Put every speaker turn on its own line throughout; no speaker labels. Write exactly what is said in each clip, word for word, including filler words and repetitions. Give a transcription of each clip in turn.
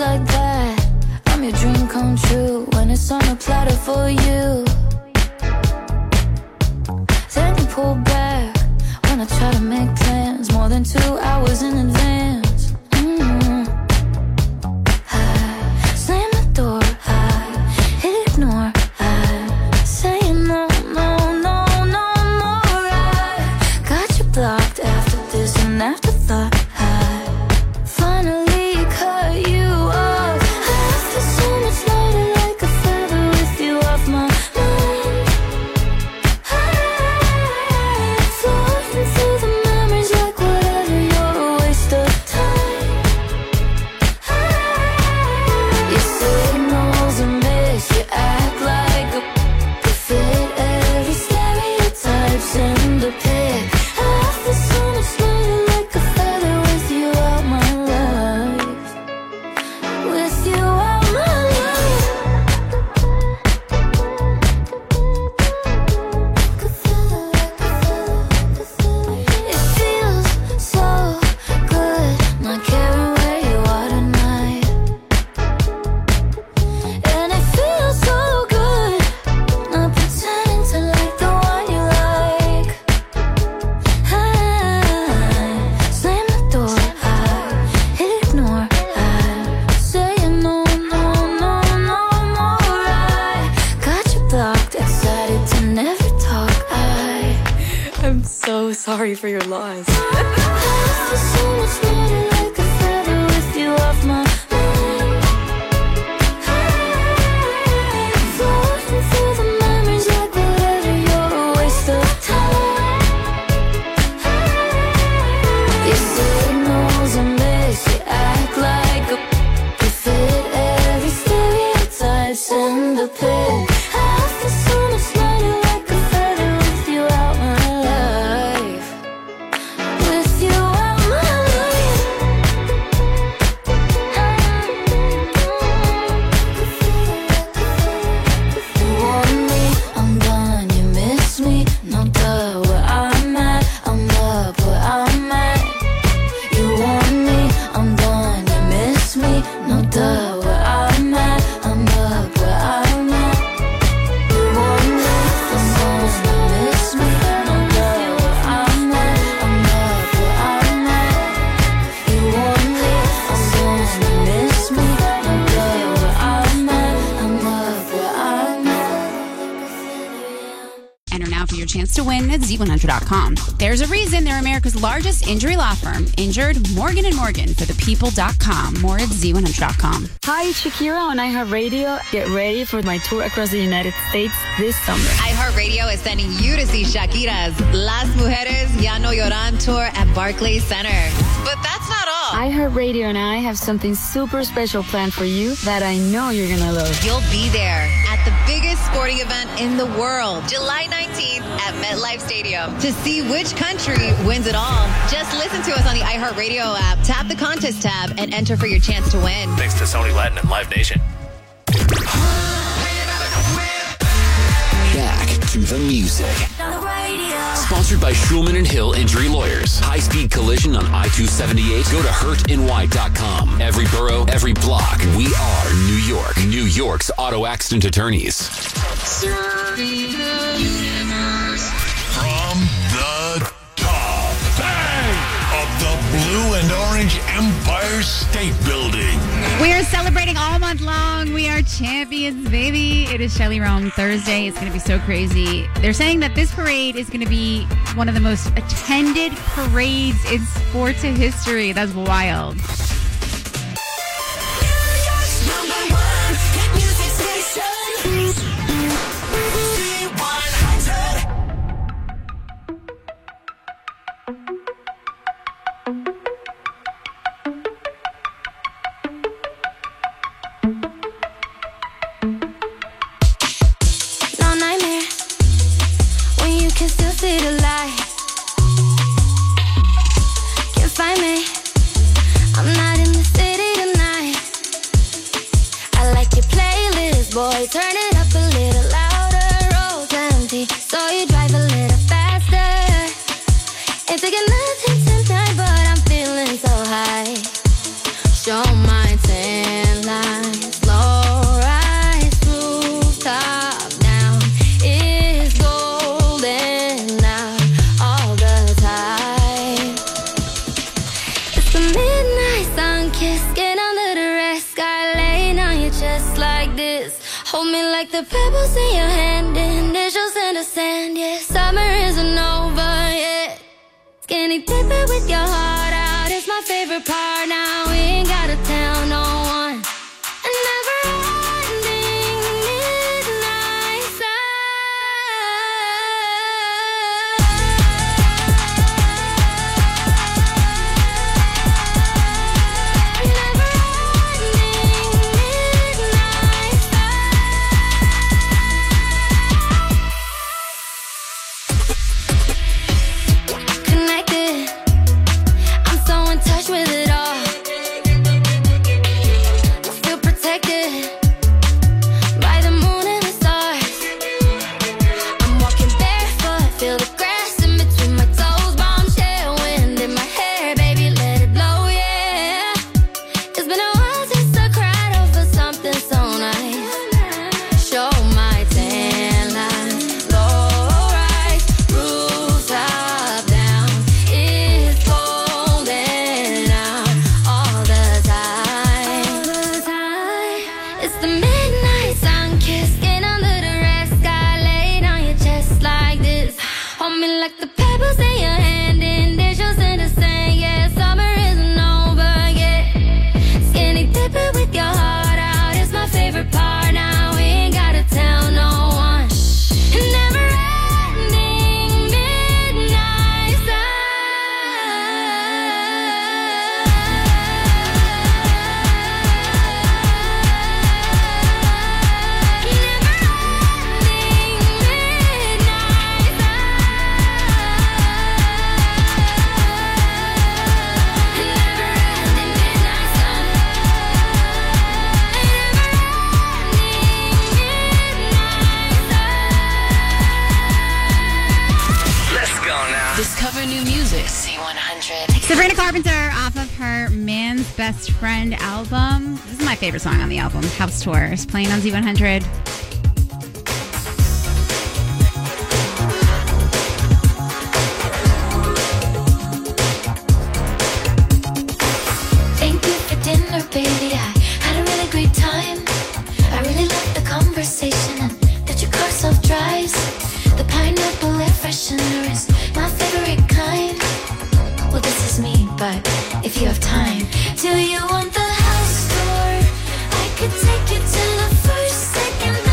like that, I'm your dream come true. When it's on a platter for you, then you pull back when I try to make plans more than two hours in advance. Mm-hmm. I slam the door, I hit ignore, I say no, no, no, no more. I got you blocked after this and afterthought. I finally cut you off. I feel so much lighter, like a feather with you off my mind. I'm floating through the memories like whatever, you're a waste of time. Your signals are mixed, you act like a you fit every stereotype, send a pic. I feel so much lighter, like a feather with you out my life. With you out my life. It feels so good, not caring where you are tonight. And it feels so good, not pretending to like the one you like. I slam the door, I hit ignore, I say no, no, no, no more. I got you blocked, excited to never talk. I
I'm so sorry for your loss.
I feel so much lighter, like a feather with you off my mind. I'm floating through the memories like whatever, you're a waste of time. Your signals are mixed, you act like a you fit every stereotype, send a pic. I feel so much lighter, like a feather with you out my life. With you out my life. You want me, I'm gone, you miss me, no duh, where I'm at, I'm up where I'm at. You want me, I'm gone, you miss me, no duh, where I'm at, I'm up where I'm at. You want me, I'm gone, you miss me, no duh, where I'm at, I'm up where I'm at. You want me, I'm gone, you miss me, no duh, where I'm at, I'm up where I'm at.
Enter now for your chance to win at Z one hundred dot com. There's a reason they're America's largest injury law firm. Injured Morgan and Morgan for the people dot com. More at Z one hundred dot com.
Hi, it's Shakira on iHeartRadio. Get ready for my tour across the United States this summer.
iHeartRadio is sending you to see Shakira's Las Mujeres Ya No Lloran tour at Barclays Center. But that's not all.
iHeartRadio and I have something super special planned for you that I know you're going to love.
You'll be there at the biggest sporting event in the world, July nineteenth at MetLife Stadium. To see which country wins it all, just listen to us on the iHeartRadio app, tap the contest tab, and enter for your chance to win.
Thanks to Sony Latin and Live Nation.
Back to the music. Sponsored by Schulman and Hill Injury Lawyers. High-speed collision on I two seventy-eight. Go to hurt N Y dot com. Every borough, every block. We are New York. New York's auto accident attorneys.
From the top bang of the blue and orange Empire State Building.
We are celebrating all month long. We are champions, baby. It is Shelley Rome Thursday. It's going to be so crazy. They're saying that this parade is going to be one of the most attended parades in sports history. That's wild.
No nightmare when you can still see the light. Can't find me, I'm not in the city tonight. I like your playlist, boy, turn it up a little louder. Road's empty, so you drive a little faster. Ain't taking nothing tonight, but I'm feeling so high. Show my tan the pebbles in your hand and initials in the sand. Yeah, summer isn't over yet. Skinny dipping with your heart out is my favorite part. Now we ain't gotta tell no one. A never-ending midnight sun. Connected, I'm so in touch with it all. I feel protected by the moon and the stars. I'm walking barefoot, feel the grass in between my toes. Bombshell wind in my hair, baby, let it blow, yeah. It's been a while since I cried over something so nice. Show my tan lines, low rise, roof top down. It's golden out all the time. It's the midnight sun kiss, skin under the red sky, laid on your chest like this. Hold me like the pebbles in your hand, initials in the sand. Yeah, summer isn't over yet. Skinny dipping with your heart out is my favorite part. Now we ain't gotta tell no one. Never-ending midnight
Let's go now.
Discover new music. C one hundred.
Sabrina Carpenter off of her Man's Best Friend album. This is my favorite song on the album, House Tours, playing on Z one hundred.
Thank you for dinner, baby. I had a really great time. I really loved the conversation and that your car self-drives. The pineapple air freshener is my favorite kind. Well, this is me, but if you have time, do you want the house tour? I could take you to the first, second,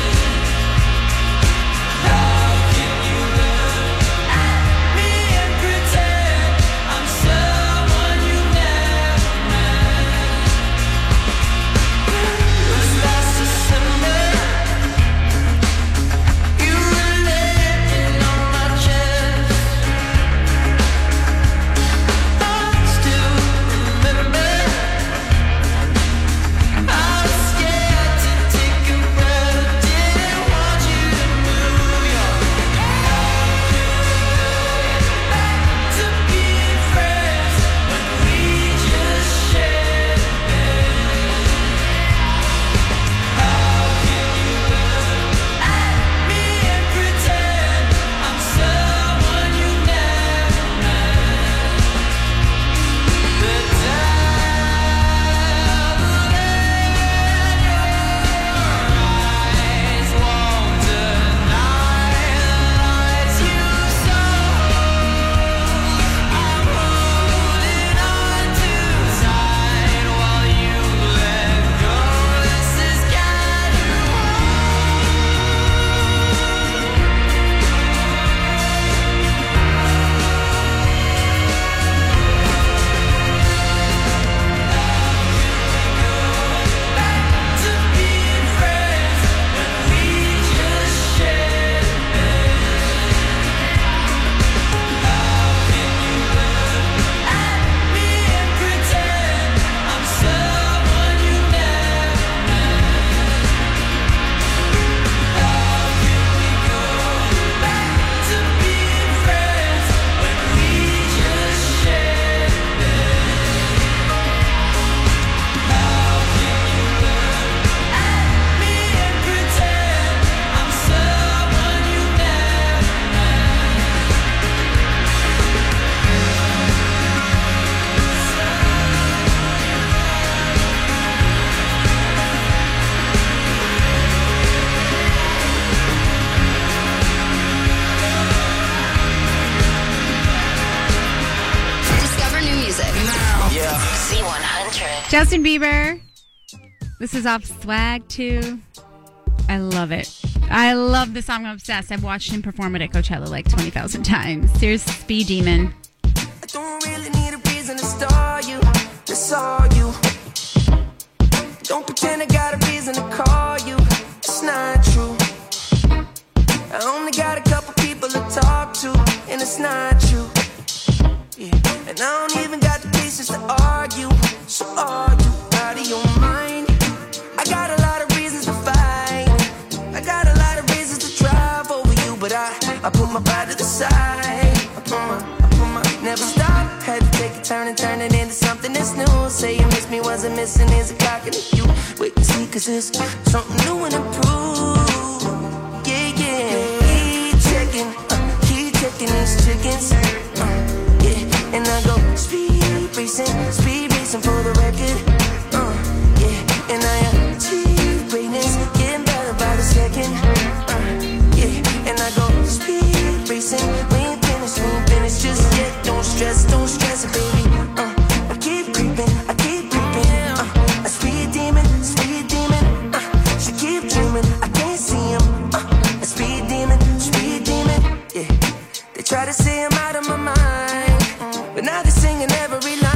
Justin Bieber. This is off Swag two. I love it. I love the song. I'm obsessed. I've watched him perform it at Coachella like twenty thousand times. Here's Speed Demon.
I don't really need a reason to star you. That's all you. Don't pretend I got a reason to call you. It's not true. I only got a couple people to talk to, and it's not true. Yeah. And I don't even got the patience to argue. So are you out of your mind? I got a lot of reasons to fight. I got a lot of reasons to drive over you, but I, I put my pride to the side. I put my, I put my, never stop. Had to take a turn and turn it into something that's new. Say you miss me, wasn't missing, is a clock in the you. Wait and see, cause it's something new and improved. Yeah, yeah. Keep checking, uh, keep checking these chickens. Uh, yeah, and I go speed racing, speed racing for the record. Uh, yeah, and I achieve greatness, getting better by the second. Uh, yeah, and I go speed racing. We ain't finished, we ain't finished just yet. Don't stress, don't stress it, baby. Uh, I keep creeping, I keep creeping. Uh, a speed demon, speed demon. Uh, she keep dreaming, I can't see him. Uh, a speed demon, speed demon. Yeah, they try to say I'm out of my mind, but now they're singing every line.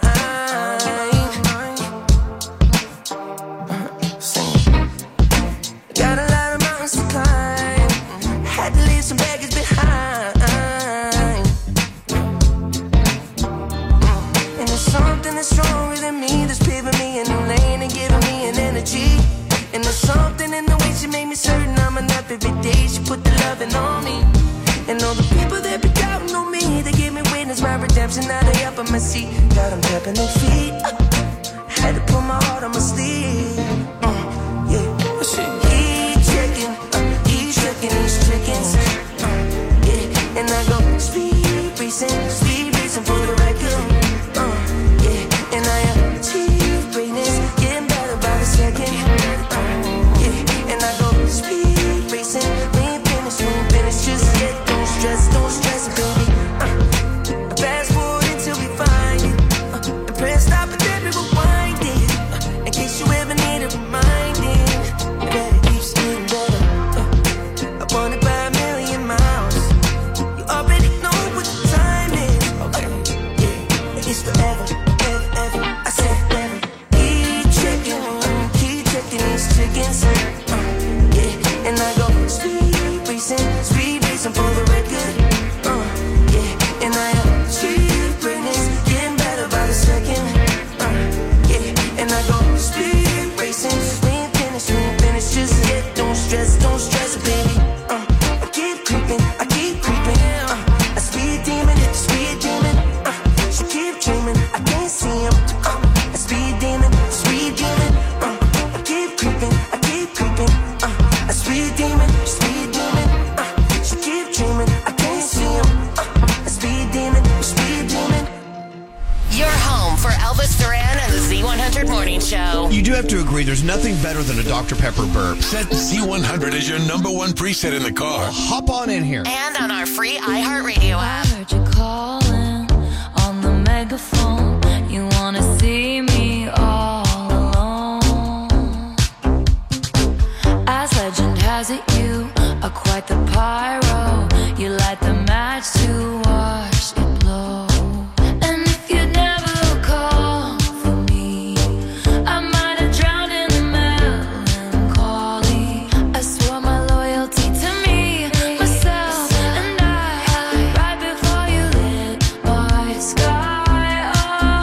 Got a lot of mountains to climb. Had to leave some baggage behind. And there's something that's stronger than me, that's paving me a new lane and giving me an energy. And there's something in the way she made me certain I'm enough every day. She put the loving on me. And all the people that be doubting on me, they give me witness my redemption. Now they up on my seat. Got them tapping their feet. Uh, had to put my heart on my sleeve. Uh, yeah, shit. Keep checking, uh, keep checking these chickens. Uh, yeah, and I go speed racing, speed racing for the record. Uh, yeah, and I achieve greatness, getting better by the second. Uh, yeah, and I go speed racing. We ain't finished, we ain't finished just yet. Don't stress, don't stress it, baby. Uh, fast forward until we find it. Uh, and press stop and then we rewind it. Uh, in case you ever need a reminding. That it keeps getting better. Uh, I want it by a million miles. You already know what the time is. Okay, yeah, it's forever, ever, ever. I said never. Keep checking, keep checking these chickens. Uh, yeah, and I go speed racing, speed racing for the record. Uh, yeah, and I achieve greatness, getting better by the second. Uh, yeah, and I go speed racing. We ain't finished, we ain't finished just yet. Don't stress, don't stress it, baby. Uh, I keep creeping, I keep creeping. Uh, a speed demon, speed demon. Uh, she keep dreaming, I can't see him. Uh, a speed demon, speed demon. Uh, I keep creeping, I keep creeping. Uh, a speed demon, speed demon. Uh, she keep dreaming, I can't see him. Uh, a speed demon, speed demon.
Your home for Elvis Duran and the Z one hundred Morning Show.
You do have to agree, there's nothing better than a Doctor Pepper burp. Set Z one hundred as your number one preset in the car.
Hop on in here.
And on our free iHeartRadio app.
I heard you calling on the megaphone. You wanna see me all alone. As legend has it, you are quite the pyro. You light the match to watch it blow. And if you'd never call for me, I might have drowned in the melancholy. I swore my loyalty to me, myself, and I, right before you lit my sky. Oh,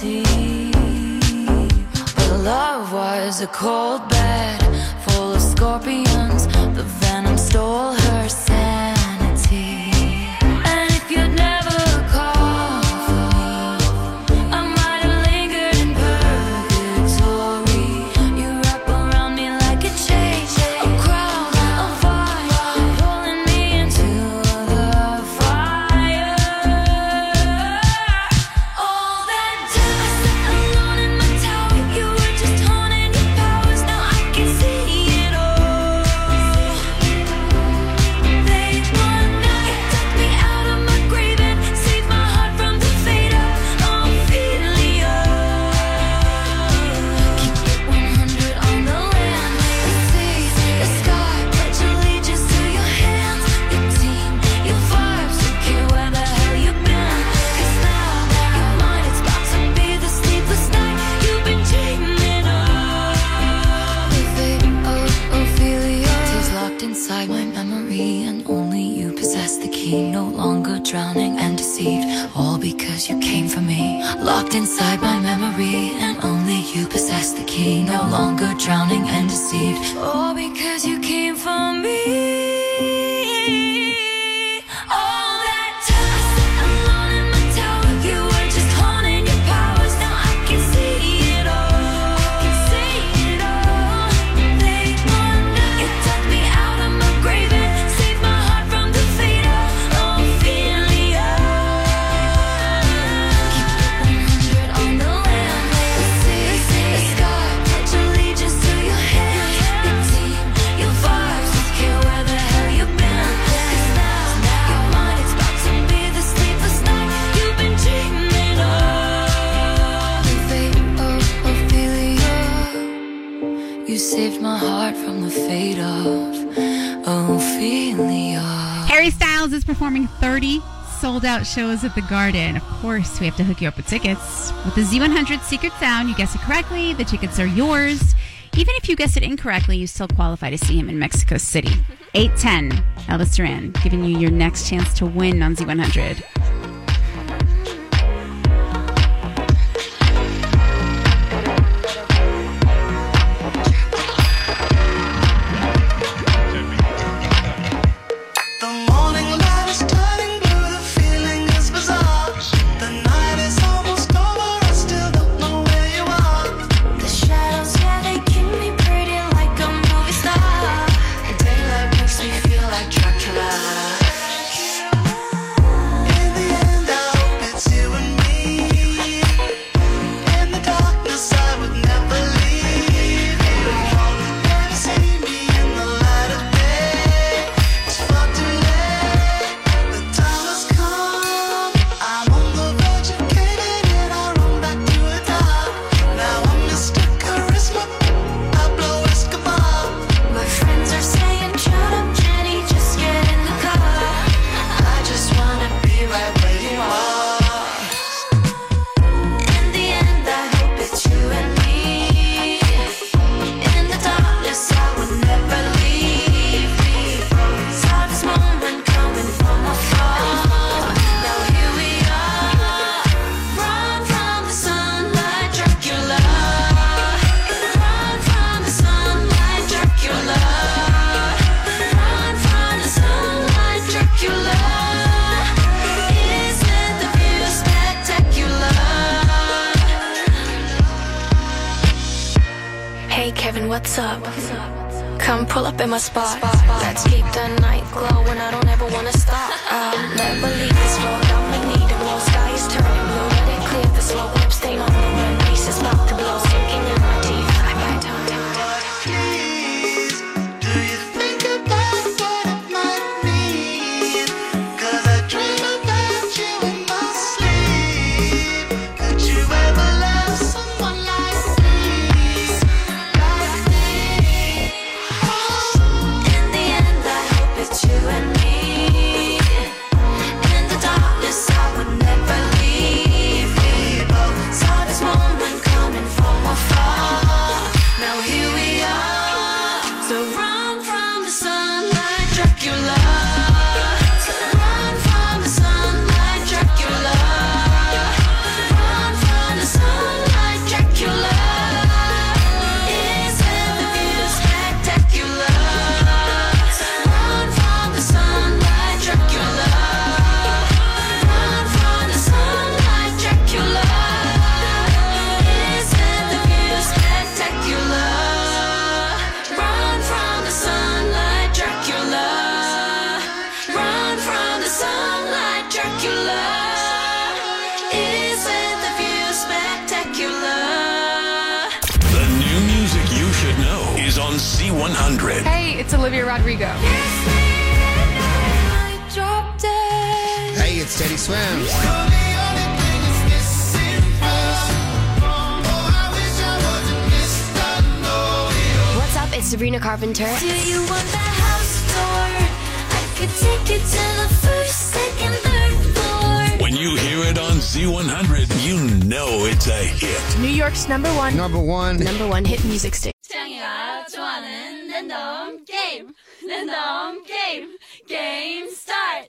sanity. But love was a cold bed full of scorpions. The venom stole her sanity. And if you'd never called for me, I might have lingered in purgatory. You wrap around me like a chain, a crown of fire, pulling me into the fire. All that time I sat alone in my tower, you were just honing your powers. Now I can see it all. Late one night, took me out of my grave and saved my heart from the fate of Ophelia. Keep it one hundred on the land, the sea, the sky, pledge allegiance to your hands, your team, your vibes, don't care where the hell you've been. 'Cause now you're mine, it's about to be the sleepless night you've been dreaming of. The fate of Ophelia is locked inside my memory, and only you possess the key. No longer drowning and deceived, all because you came for me. Locked inside my memory, and only you possess the key. No longer drowning and deceived, all because you came for me. All that time I sat alone in my tower, you were just honing your powers. Now I can see it all. I can see it all. Late one night, you took me out of my grave and saved my heart from the fate of Ophelia. Keep it one hundred on the land, the sea, the sky, pledge allegiance to your hands, your team, your vibes, don't care where the hell you've been. 'Cause now you're mine, it's about to be the sleepless night you've been dreaming of. The fate of Ophelia, you saved my heart from the fate of Ophelia.
Harry Styles is performing thirty sold-out shows at the Garden. Of course, we have to hook you up with tickets. With the Z one hundred Secret Sound, you guess it correctly, the tickets are yours. Even if you guess it incorrectly, you still qualify to see him in Mexico City. eight ten, Elvis Duran, giving you your next chance to win on Z one hundred.
The morning light is turning blue, the feeling is bizarre. The night is almost over, I still don't know where you are.
The shadows, yeah, they keep me pretty like a movie star. Daylight makes me feel like Dracula.
In the end, I hope it's you and me. In the darkness, I would never leave you. Never see me in the light of day. It's far too late. The time has come. I'm on the verge of caving in. I run back to the top. Now I'm Mister Charisma. I blow Escobar.
My friends are saying, shut up, Jenny, just get in the car. I just wanna be right where you are. In the end, I hope it's you and me. In the darkness, I would never leave me. Saw this moment coming from afar. Now here we are. Run from the sunlight, Dracula. Run from the sunlight, Dracula. Run from the sunlight, Dracula. Isn't the view spectacular?
Hey Kevin, what's up? Come pull up in my spot. Let's keep the night glowing. I don't ever wanna stop. I'll never leave this road. I'ma need it more. Sky is turning blue. Let it clear the slow up. Stay on the run. Peace is about to blow. Sinking in my teeth. I bite down, down, down.
Please, do you think about what it might mean? 'Cause I dream about you in my sleep. Could you ever love someone like me? Like me?
In the end, I hope it's you and me. In the darkness,
Z one hundred.
Hey, it's Olivia Rodrigo.
Hey, it's Teddy Swims.
What's up? It's Sabrina Carpenter.
Do you want the house tour? I could take you to the first, second, third floor.
When you hear it on Z one hundred, you know it's a hit.
New York's number one.
Number one.
Number one hit music station.
태양이가 좋아하는 랜덤 게임. 랜덤 게임. 게임 스타트.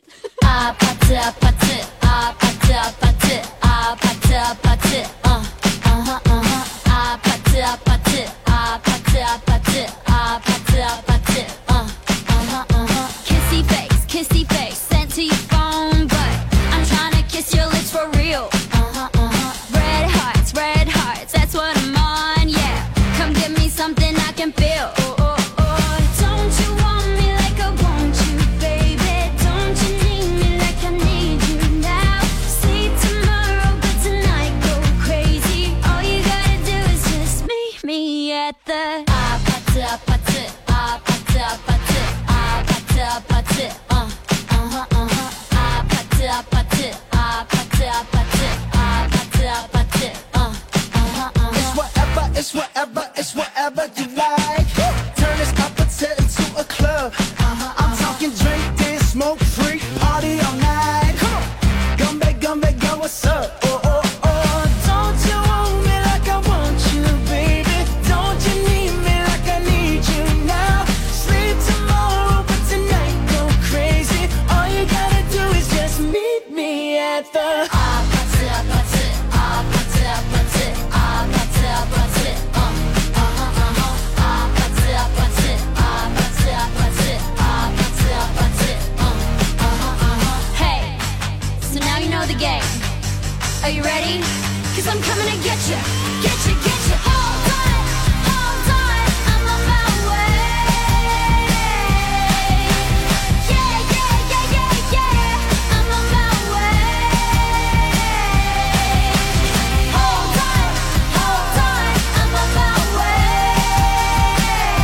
아파트 아파트 아파트 아파트 아파트 아파트 어 어허 어허 아파트 아파트 아파트 아파트 아파트 아파트 어 어허 어허 kissy face kissy face sent to your phone but I'm trying to kiss your lips for real uh-huh uh-huh red hearts red hearts that's what I'm on yeah come give me something I can feel oh, oh, oh. Don't you want me like I want you baby don't you need me like I need you now see tomorrow but tonight go crazy all you gotta do is just meet me at the 아파트 아파트 아파트 아파트 아파트 아파트 어 어허 어허 아파트 아파트 아파트 아파트 아파트 아파트 어 어허 어허
It's whatever, it's whatever, it's whatever you like. Turn this opposite into a club. I'm talking drink, dance, smoke, freak, party all night. Come on, Gumbe, Gumbe, go, what's up? Oh, oh, oh, don't you want me like I want you, baby? Don't you need me like I need you now? Sleep tomorrow, but tonight go crazy. All you gotta do is just meet me at the
아파트 아파트 아파트 아파트 아파트 아파트 어 어허 어허 아파트 아파트 아파트 아파트 아파트 아파트 어 어허 어허 Hey, so now you know the game. Are you ready? Cause I'm coming to get you, get you, get you. Hold on, hold on, I'm on my way. Yeah, yeah, yeah, yeah, yeah, I'm on my way. Hold on, hold on, I'm on my way.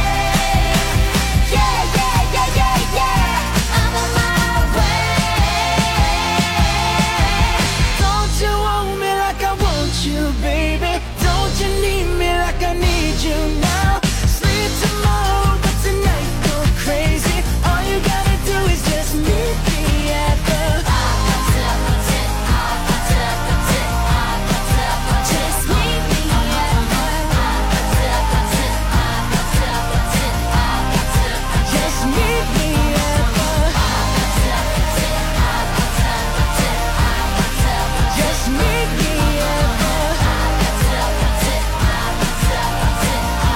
Yeah, yeah, yeah, yeah, yeah, I'm on my way.
Don't you want me like I want you, baby? Don't you need me like I need you now? Sleep tomorrow, but tonight go crazy. All you gotta do is just meet me at the
아파트 아파트 아파트 아파트 아파트 아파트 Just meet me at the 아파트 아파트 아파트 아파트 아파트
Just meet me at the
아파트 아파트 아파트 아파트 아파트
Just meet me at the
아파트 아파트 아파트 아파트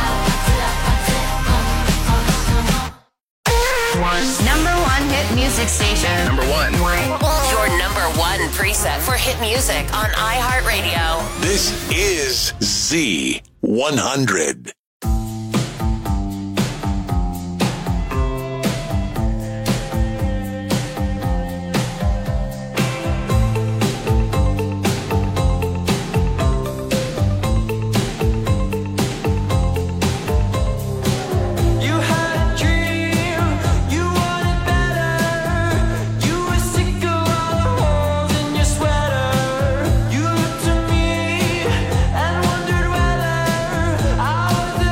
Number one hit music station.
Number one.
Your number one preset for hit music on iHeartRadio.
This is Z one hundred.
You had a dream, you wanted better. You were sick of all the holes in your sweater. You looked at me and wondered whether I was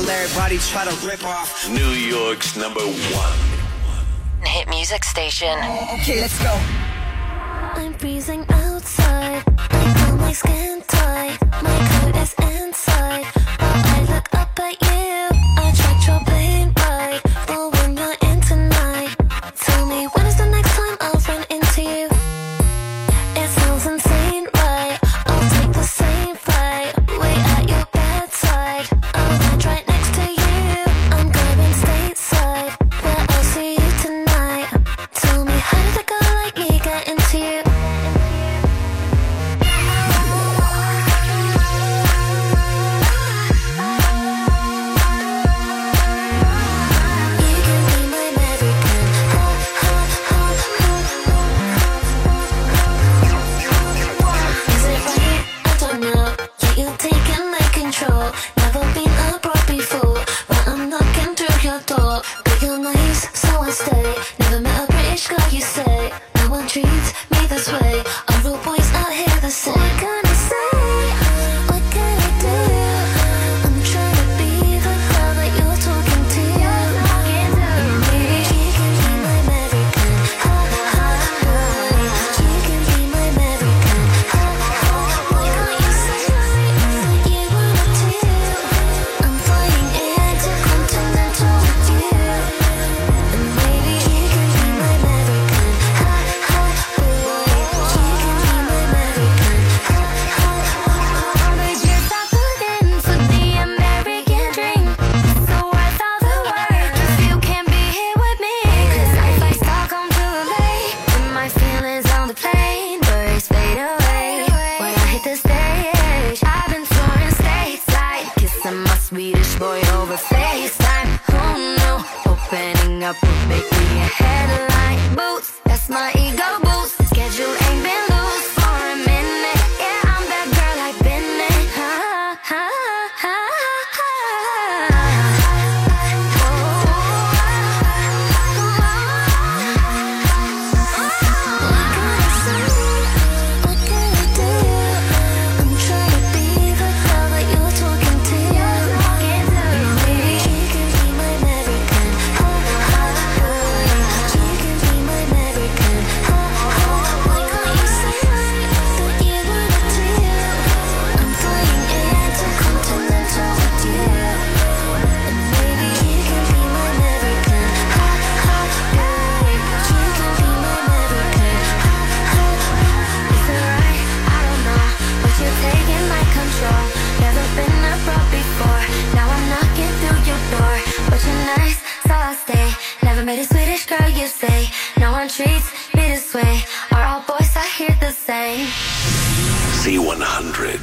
everybody try to rip off.
New York's number one
hit music station.
Okay, let's go.
I'm freezing outside. I feel my skin tight. My coat is inside. But I look up at you. I tried your plane ride. But when you're in tonight, tell me when is the next time I'll run into you? It sounds insane, right? I'll take the same flight. Wait at your bedside. I'll land right next to you. I'm going stateside. Where I'll see you tonight. Tell me how did a girl like me get into you? Never been a brought before, but I'm knocking through your door. But you're nice, so I stay. Never met a British guy, you say. No one treats me this way. All real boys out here the same. What can I say? What can I do? I'm trying to be the girl that you're talking to. Maybe she can be my American. Ha ha ha. She can be my American. Ha ha. Why can't you say that you wanna do? I'm flying intercontinental with you. And maybe she can be my American. Ha ha. She can be my American. Ha ha. But you're not looking for the American dream. So worth all the work if you can be here with me. Cause I fly Stockholm to L A. Put my feelings on the plane. Birds fade away when I hit the stage. I've been touring stateside, kissing my Swedish boy over FaceTime. Oh no, opening up would make me a headline. Boots, that's my ego boost. Schedule ain't been loose for a minute. Yeah, I'm that girl I've been in. Ha ha ha ha. What can I say? What can I do? I'm trying to be the girl that you're talking to. Maybe she can be my American. Ha ha. She can be my American. Ha ha. Why can't you say that you wanna do? I'm flying intercontinental with you. And maybe she can be my American. Ha ha. She can be my American. Ha ha. Is it right? I don't know, but you're taking my control. Never been a pro before. Now I'm knocking through your door. But you're nice, so I'll stay. Never met a Swedish girl, you say. No one treats me this way. Are all boys out here the same?
Z one hundred.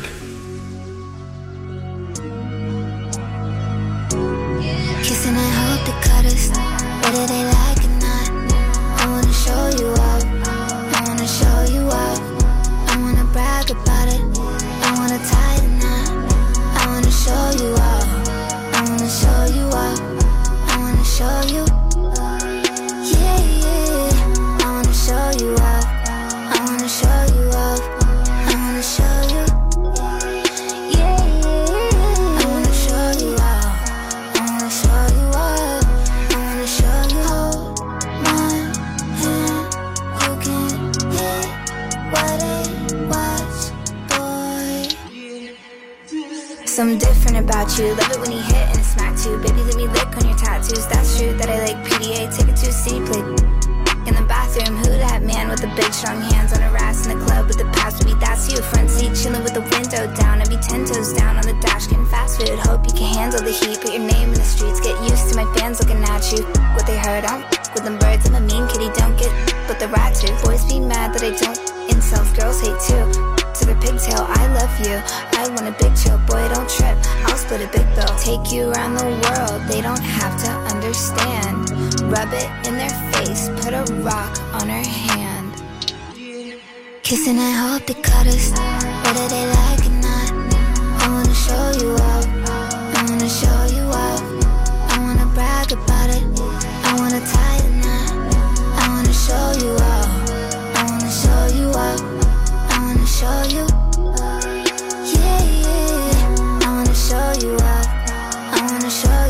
Kissing and hope to cut us, whether they like it or not. I wanna show you up, I wanna show you up. I wanna brag about it, I wanna tie the knot. I wanna show you up, I wanna show you up. I wanna show you, yeah, yeah. I wanna show you up, I wanna show you up. I wanna show you, yeah, yeah. I wanna show you up, I wanna show you up. I wanna show you. Hold my hand, you can get what it was, boy. Something different about you. Love it when you hit and it smack too. Baby, let me lick on your tattoos. That's true that I like P D A. Take it to a C, play in the bathroom. Who that man with the big strong hands on her ass in the club with the pass? Baby, that's you. Front seat chilling with the window down. I be ten toes down on the dash getting fast food. Hope you can handle the heat. Put your name in the streets. Get used to my fans looking at you. What they heard, I'm with them birds. I'm a mean kitty. Don't get with the rat too. Boys be mad that I don't insult. Girls hate too. To the pigtail, I love you. I want a big chill, boy, don't trip. I'll split a big bill. Take you around the world, they don't have to understand. Rub it in their face, put a rock on her hand. Kissing and hope they cut us, whether they like it or not. I wanna show you up, I wanna show you up. I wanna brag about it, I wanna tie the knot. I wanna show you up, I wanna show you up. I wanna show you, yeah, yeah. I wanna show you up, I wanna show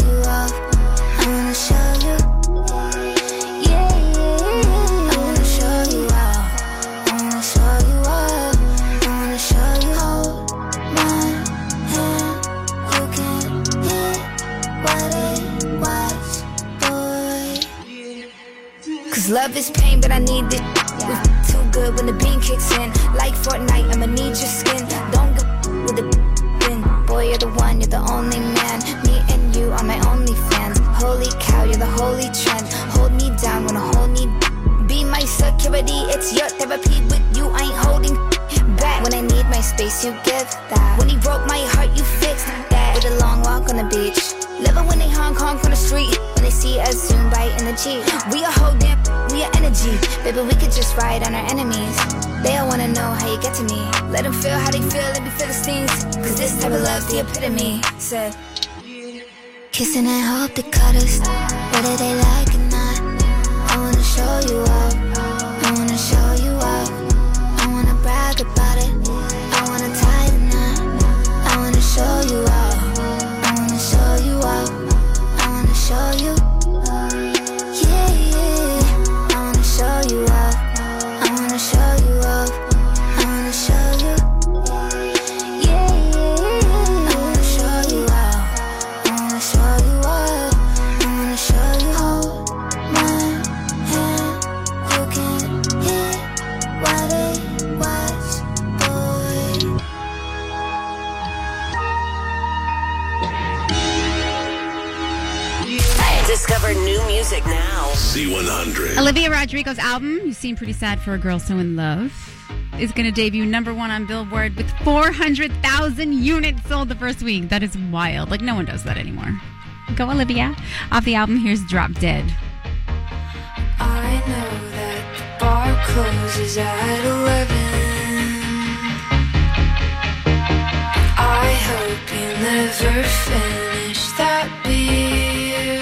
love is pain, but I need it. We f- too good when the beam kicks in. Like Fortnite, I'ma need your skin. Don't go with the bin. Boy, you're the one, you're the only man. Me and you are my only fans. Holy cow, you're the holy trend. Hold me down, wanna hold me. Be my security, it's your therapy. With you, I ain't holding back. When I need my space, you give that. When he broke my heart, you fixed that. With a long walk on the beach. Living when they Hong Kong on the street. When they see us soon right in the Jeep. We are whole damn, we are energy. Baby, we could just ride on our enemies. They all wanna know how you get to me. Let them feel how they feel, let me feel the stings. Cause this type of love's the epitome. Said kissing and hope they cut us. Whether they like it or not. I wanna show you up. I wanna show you up. I wanna brag about it. I wanna tie the knot. I wanna show you up. I wanna show you up. I wanna show you. Yeah, yeah. I wanna show you up. I wanna show you up. I wanna show you. Yeah, yeah. I wanna show you up. I wanna show you up. I wanna show you. Hold my hand. You can hear why they watch, boy.
Discover new music now.
Z one hundred.
Olivia Rodrigo's album, You Seem Pretty Sad for a Girl So In Love, is going to debut number one on Billboard with four hundred thousand units sold the first week. That is wild. Like, no one does that anymore. Go, Olivia. Off the album, here's Drop Dead.
I know that the bar closes at eleven. I hope you never finish that beer.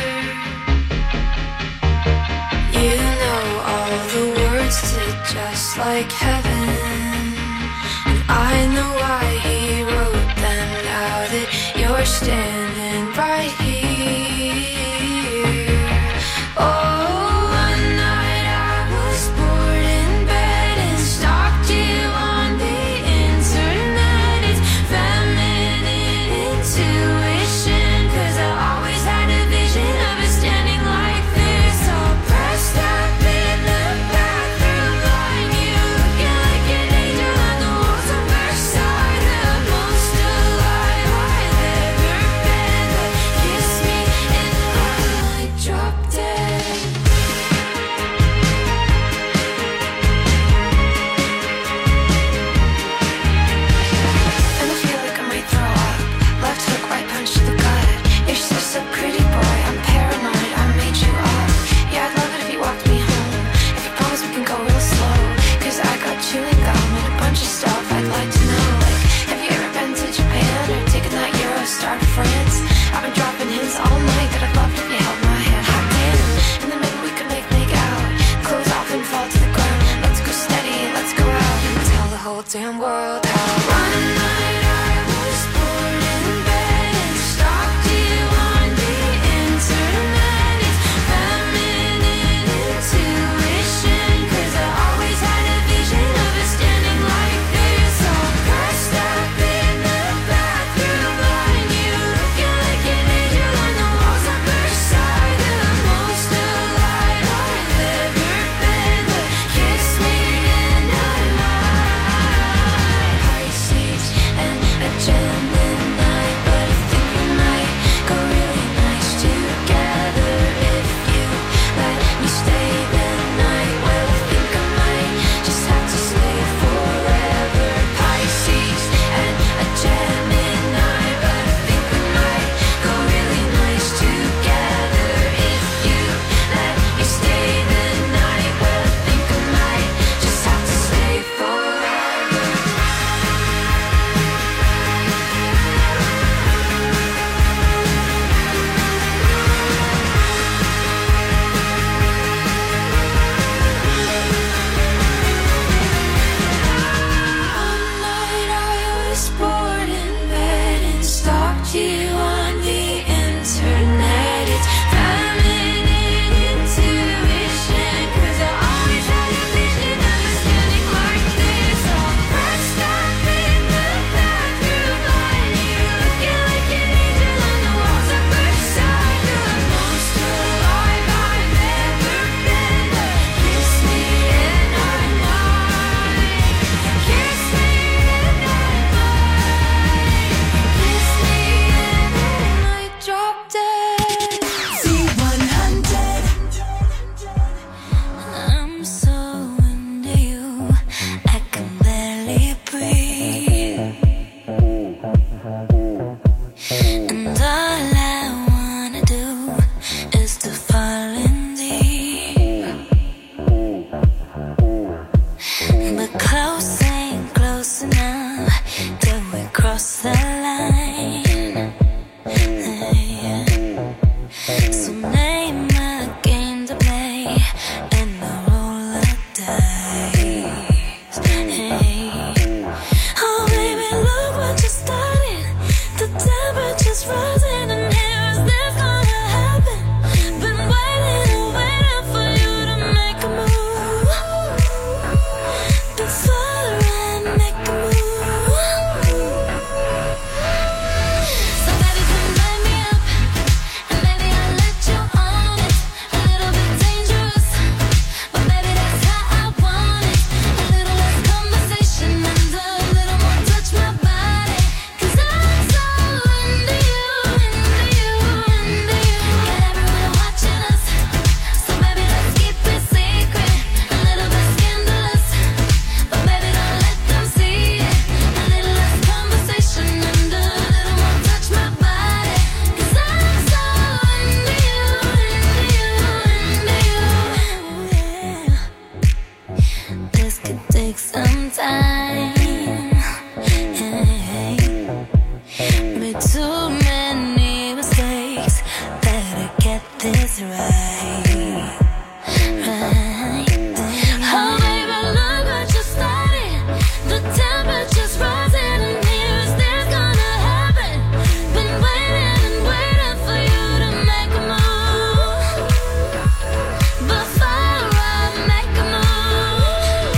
You know all the words to Just Like Heaven, and I know why he wrote them now that you're standing right here. Oh, one night I was bored in bed and stalked you on the internet. It's feminine intuition, 'cause I always had a vision of us standing like this, all pressed up in the bathroom line. You looking like an angel on the walls of Versailles, the most alive I've ever been. But kiss me and I might drop dead. And I feel like I might throw up. Left hook, right punch to the gut. You're such a pretty boy, I'm paranoid, I made you up. Yeah, I'd love it if you walked me home. If you promise we can go real slow, 'cause I got chewing gum and a bunch of stuff I'd like to know. Like, have you ever been to Japan or taken that Eurostar to France? I've been dropping hints all night that I'd love it if you held my hand. Hot damn, in the middle we could make make out. Close off and fall to the ground. Let's go steady, let's go out and tell the whole damn world how. One night I was bored in bed and stalked you on the internet. It's feminine intuition, 'cause I always had a vision of us standing like this, all pressed up in the bathroom line. You looking like an angel on the walls of Versailles, the most alive I've ever been. But kiss me and I might. Pisces and a Gemini, but I think we might go really nice together if you let me stay the night. Well, I think I might just have to stay forever. Pisces and a Gemini, but I think we might go really nice together if you let me stay the night. Well, I think I might just have to stay forever. One night I was bored in bed and stalked you on the internet. It's feminine intuition, 'cause I always had a vision of us standing like this, all pressed up in the bathroom line. You looking like an angel on the walls of Versailles, the most alive I've ever been. But kiss too many mistakes. Better get this right, right. Oh baby, look what you started. The temperature's rising and here's this gonna happen. Been waiting and waiting for you to make a move. Before I make a move.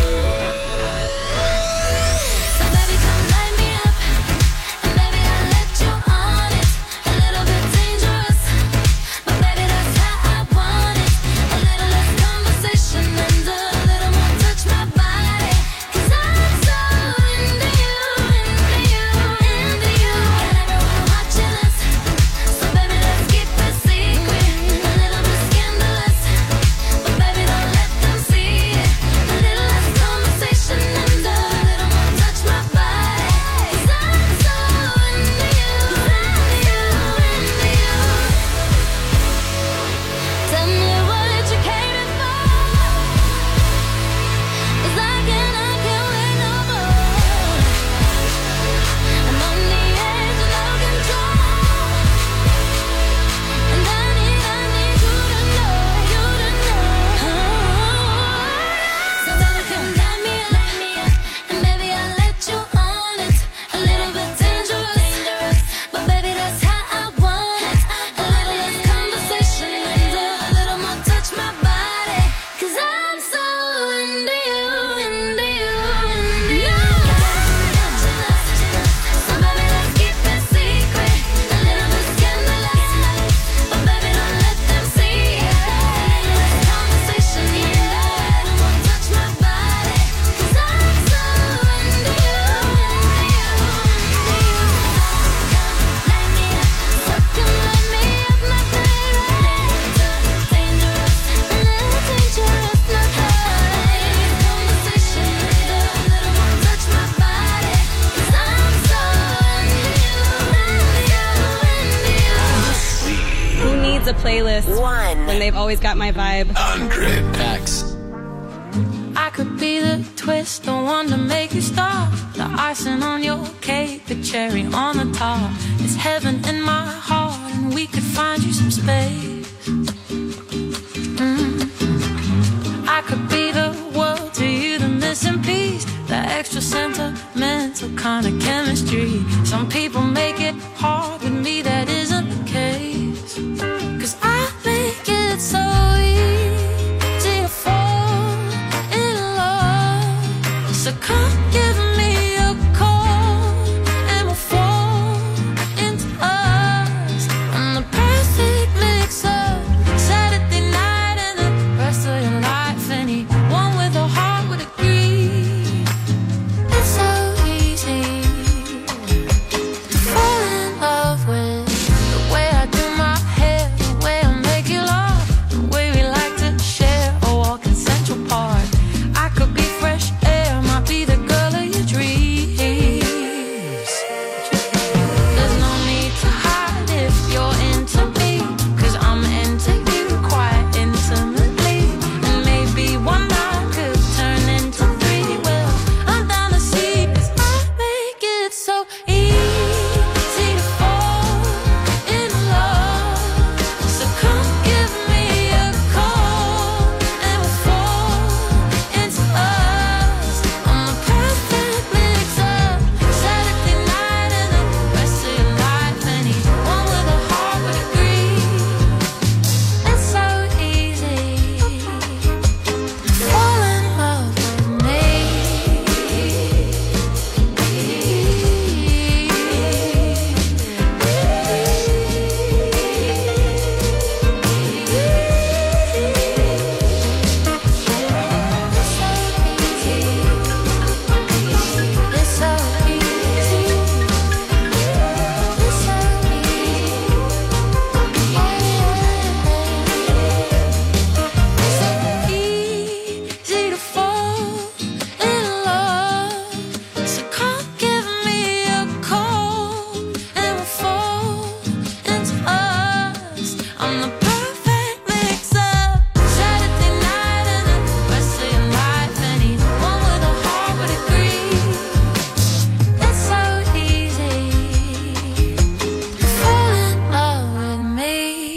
So baby, come light me up. And baby, I'll let you on it. A little bit dangerous, but baby, that's how I want it. A little less conversation and a little more touch my body. Cause I'm so into you, into you, into you. And everyone watching us. So baby, let's keep it secret. A little bit scandalous, but baby, don't let them see it. A little less conversation and a little more touch my body. Cause I'm so into you, into you, into you. Tell me what you came for. Cause I can't, I can't wait no more. I'm on the edge of no control. And I need, I need you to know, you to know. So baby, come light me up, light me up. And baby, I'll let you on it. A little bit dangerous, dangerous, but baby, that's how I want it. A little less conversation and a little more touch my body. Cause I'm so into you, into you, into you. So baby, let's keep it secret. A little bit scandalous, but baby, don't let them see it. Less conversation and a little more touch my body. Cause I'm so into you, into you, into you. Light me up, so come light me up, my baby. Dangerous, a little dangerous, not high. Conversation and a little more touch my body. Cause I'm so into you, into you, into you.
Who needs a playlist One. when they've always got my vibe?
Hundred X.
I could be the twist, the one to make you stop. The icing on your cake, the cherry on the top. It's heaven in my heart, and we could find you some space. Mm. I could be the world to you, the missing piece, the extra sentimental kind of chemistry. Some people make it hard, with me that isn't the case. Cause I make it so easy to fall in love. So come give me a call and we'll fall into us. I'm the perfect mix up Saturday night and the rest of your life. Anyone with a heart would agree. It's so easy to fall in love.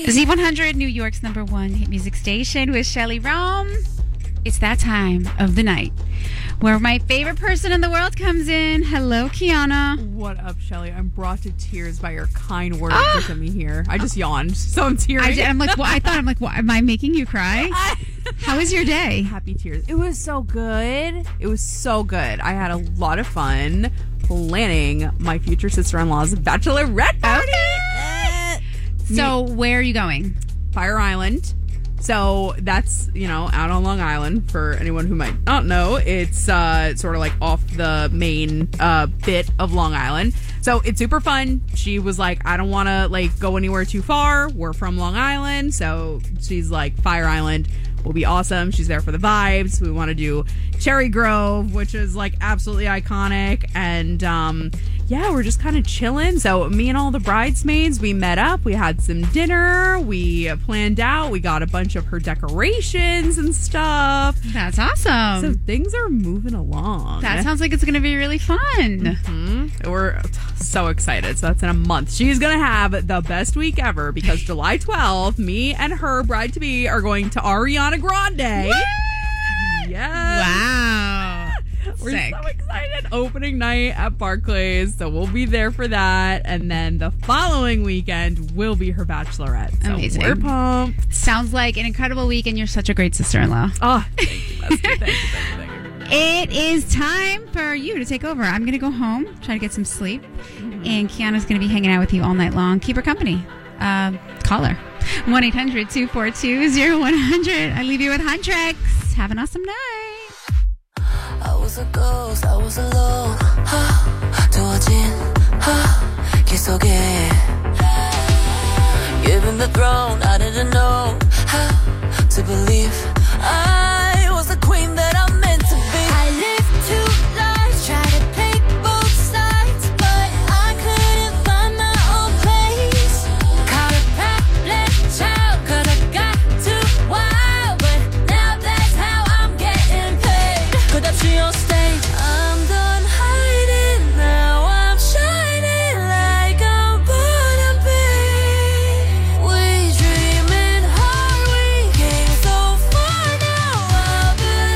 Z one hundred, New York's number one hit music station with Shelly Rome. It's that time of the night where my favorite person in the world comes in. Hello, Kiana.
What up, Shelly? I'm brought to tears by your kind words ah! to me here. I just yawned, so I'm tearing.
I did, I'm like, well, I thought, I'm like, what, am I making you cry? How was your day?
Happy tears. It was so good. It was so good. I had a lot of fun planning my future sister-in-law's bachelorette party.
Okay. So, where are you going?
Fire Island. So that's, you know, out on Long Island for anyone who might not know. It's uh, sort of like off the main uh, bit of Long Island. So it's super fun. She was like, I don't want to like go anywhere too far. We're from Long Island. So she's like, Fire Island will be awesome. She's there for the vibes. We want to do Cherry Grove, which is like absolutely iconic. And um, yeah, we're just kind of chilling. So me and all the bridesmaids, we met up. We had some dinner. We planned out. We got a bunch of her decorations and stuff.
That's awesome.
So things are moving along.
That sounds like it's going to be really fun.
Mm-hmm. We're so excited. So that's in a month. She's going to have the best week ever because July twelfth, me and her bride-to-be are going to Ariana Grande.
What?
Yes.
Wow.
We're
Sick.
so excited. Opening night at Barclays. So we'll be there for that. And then the following weekend will be her bachelorette. So
amazing.
We're pumped.
Sounds like an incredible week, and you're such a great sister-in-law.
Oh, thank you, Leslie. Thank you, thank you, thank you.
It is time for you to take over. I'm going to go home, try to get some sleep. Mm-hmm. And Kiana's going to be hanging out with you all night long. Keep her company. Uh, call her. one eight hundred two four two zero one zero zero. I leave you with Huntrix. Have an awesome night.
I was a ghost, I was alone. 하, 두어진 하, 길 속에. Given the throne, I didn't know how to believe I was the queen that I'm meant to be. I lived two lives, tried to take both sides, but I couldn't find my own place. Caught a pratless child, could've got too wild, but now that's how I'm getting paid. 끝없이 on stage, I'm done hiding, now I'm shining like I'm born to be. We dreaming hard, we came so far, now I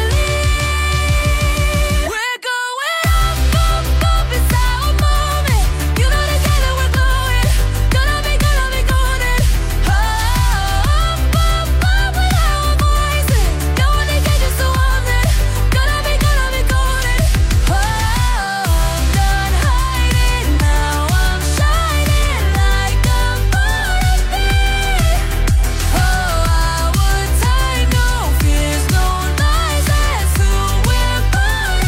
believe. We're going up, up, up, it's our moment. You know together we're going, gonna be, gonna be golden. Up, up, up with our voices. No one can get you so on it. Gonna be, gonna be golden. Oh, I'm done hiding, now I'm shining like I'm born to be. Oh, I would take no fears, no lies, that's who we're born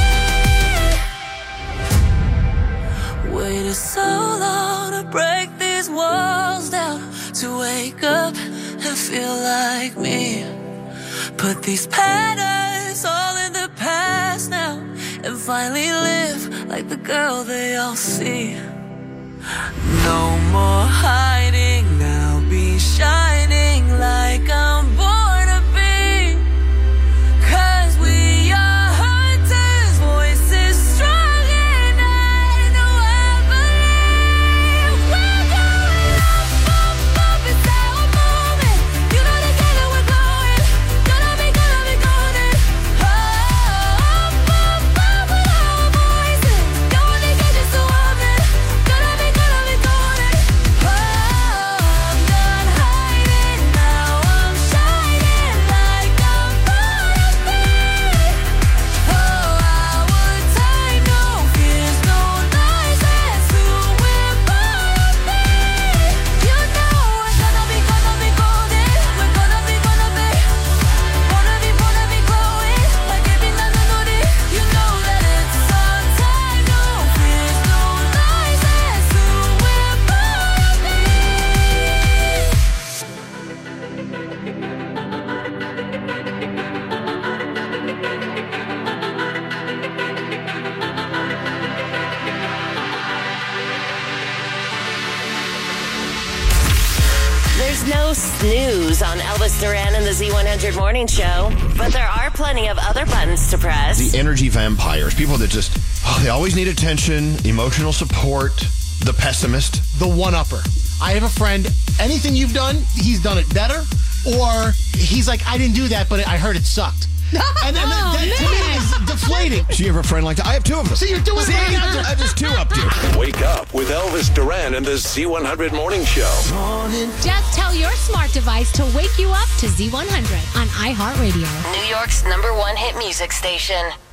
to be. Waited so long to break these walls down, to wake up and feel like me. Put these patterns all in the past now, and finally live like the girl they all see. No more hiding, now be shining like I'm born to be. Cause we are hunters, voices strong, and I know I believe. We're going up, up, up, it's our moment. You know together we're going, gonna be, gonna be golden. Oh, up, up, up with our voices. No one can get you so on it. Gonna be, gonna be golden. Oh, I'm done hiding, now I'm shining like I'm born to be. Oh, I would take no fears, no lies, that's who we're born to be. You know we're gonna be, gonna be golden. We're gonna be, gonna be, gonna be, gonna be glowing like every night on the day. You know that it's our time, no fears, no lies, that's who we're born to be.
There's no snooze on Elvis Duran and the Z one hundred Morning Show, but there are plenty of other buttons to press.
The energy vampires, people that just, oh, they always need attention, emotional support, the pessimist, the one-upper.
I have a friend, anything you've done, he's done it better, or he's like, I didn't do that, but I heard it sucked. And, and that, that to me is deflating.
So you have a friend like that? I have two of them.
See, you're doing
See,
it right now.
I just two up to.
Wake up with Elvis Duran and the Z one hundred Morning Show.
Just tell your smart device to wake you up to Z one hundred on iHeartRadio.
New York's number one hit music station.